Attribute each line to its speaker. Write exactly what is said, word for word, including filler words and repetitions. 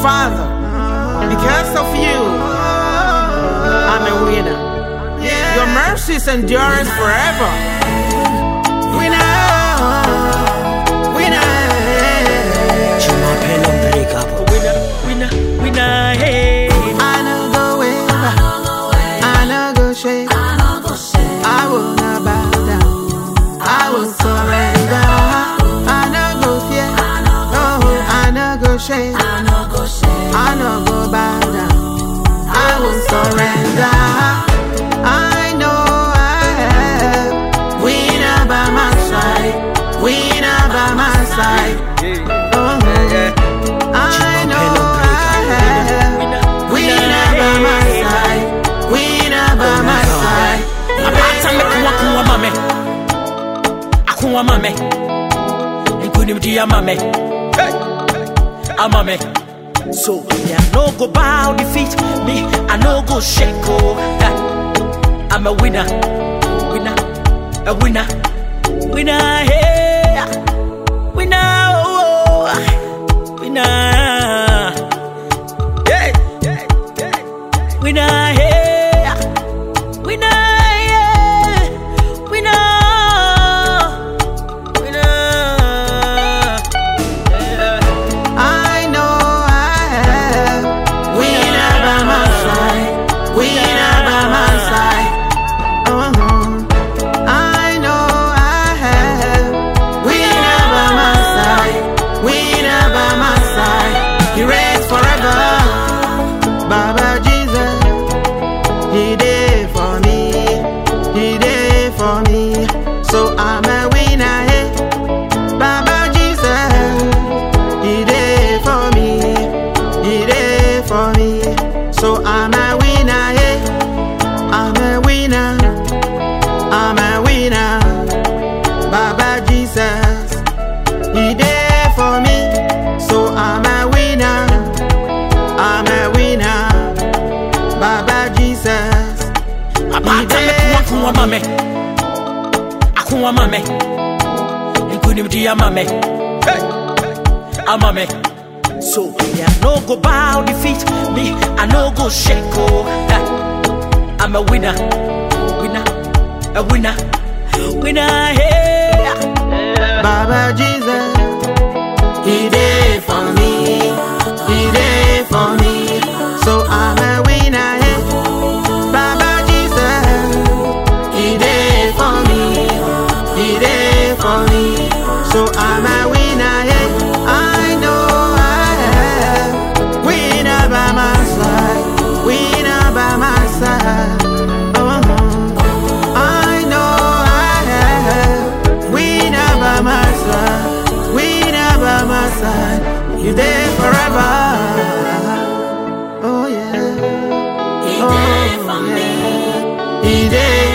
Speaker 1: Father, because of you, I'm a winner. Your mercies endures forever. Winner, winner,
Speaker 2: winner, winner, winner, hey.
Speaker 1: I know go waver, I know go shake, I will not bow down, I will surrender. I know go fear, oh, I know go shake, I know go bow down, I will surrender. I know I have winner by my side, winner by my side. Oh, I know I have winner by my side, winner by my side.
Speaker 2: Apata me kuwa kuwa mame, akuwa mame, nkuni mdi ya mame, amame. So me I no go bow defeat me, I no go shake oh. I'm a winner, winner, a winner, winner, hey, winner, oh, winner, yeah, yeah, yeah, winner, hey, winner, yeah, winner, winner, yeah.
Speaker 1: I know I have winner by my side, winner by my side. I know I have winner by my side, winner by my side. He reigns forever. Baba Jesus, He did for me, He did for me. So I'm a winner, hey. Baba Jesus, He did for me, He did for me. So I'm a winner, hey. I'm a winner, I'm a winner. Baba Jesus, He there for me. So I'm a winner, I'm a winner. Baba Jesus, He there
Speaker 2: Akuwa mame, akuwa mame, nkuni mdi ya mame, amame. So me I no go bow defeat me, I no go shake oh. I'm a winner, winner, a winner, winner, hey.
Speaker 1: Baba Jesus, He there for me, He there for me. So I'm a winner, hey. Baba Jesus, He there for me, He there for me. So I'm a winner, hey. I know I have winner by my side, winner by my side. I know I have winner by my side, winner by my side. You there forever. Oh yeah.
Speaker 3: He did for me.
Speaker 1: He did.